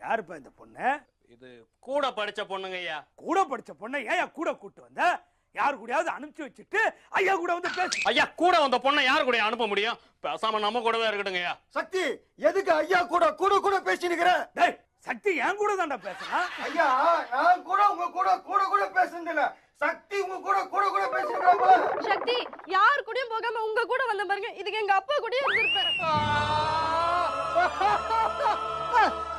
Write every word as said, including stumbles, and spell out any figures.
யாருப்பா இந்த பொண்ணு? இது கூட படிச்ச பொண்ணுங்க ஐயா. கூட படிச்ச பொண்ணை ஏன் கூட கூட்டு வந்த? யாரு கூடயாவது அனுப்பிச்சு வச்சுட்டு ஐயா கூட வந்து பேசு. ஐயா கூட வந்த பொண்ணை யாரு கூட அனுப்ப முடியும்? பேசாம நம்ம கூடவே இருக்கட்டுங்க ஐயா. சக்தி எதுக்கு ஐயா கூட கூட கூட பேசினுக்கிற? டேய் சக்தி என் கூட தான்டா பேசுனா. ஐயா நான் கூட உங்க கூட கூட கூட பேசுனதில்ல. சக்தி உங்க கூட கூட கூட பேசினுக்கறாங்க. சக்தி யார் கூடயும் போகாம உங்க கூட வந்த பாருங்க. இதுக்கு எங்க அப்பா கூடயே இருந்திருப்பாரு.